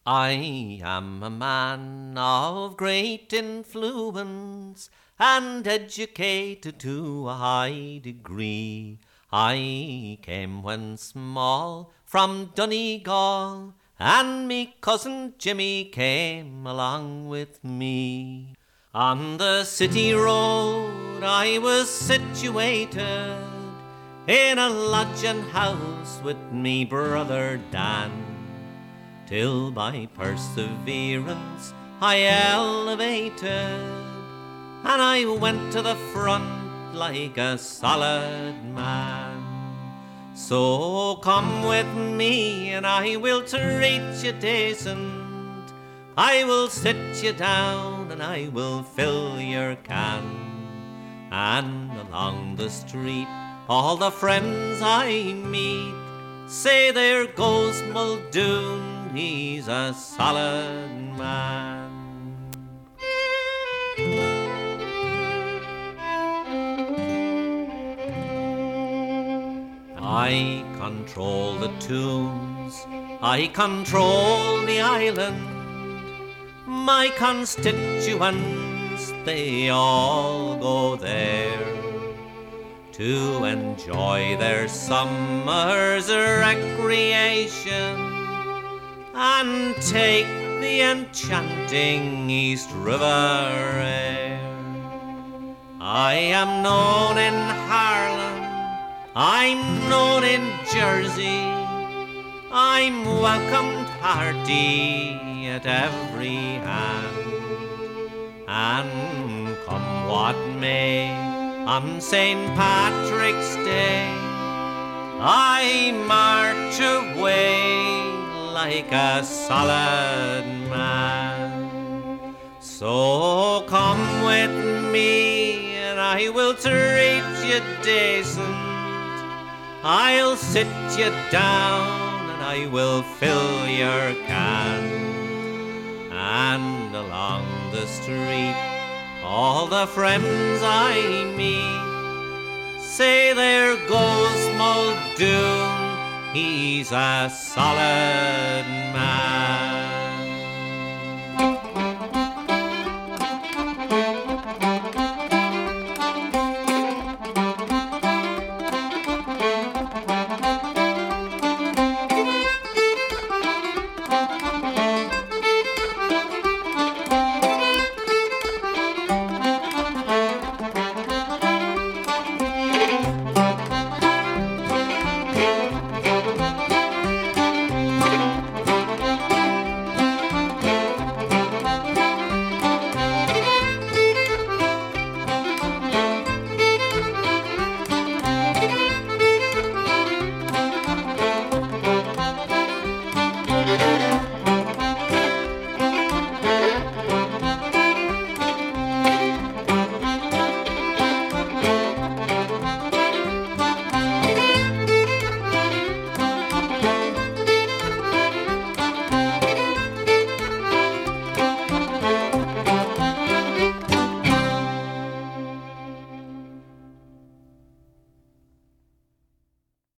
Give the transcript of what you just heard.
I am a man of great influence and educated to a high degree. I came when small from Donegal, and me cousin Jimmy came along with me. On the city road I was situated, in a lodging house with me brother Dan, till by perseverance I elevated, and I went to the front like a solid man. So come with me and I will treat you decent, I will sit you down and I will fill your can. And along the street all the friends I meet say, there goes Muldoon, he's a solid man. I control the tunes, I control the island. My constituents, they all go there to enjoy their summer's recreation and take the enchanting East River air. I am known in Harlem, I'm known in Jersey, I'm welcomed hearty at every hand. And come what may, on St. Patrick's Day I march away like a solid man. So come with me and I will treat you decent, I'll sit you down and I will fill your can. And along the street all the friends I meet say, there goes Muldoon, he's a solid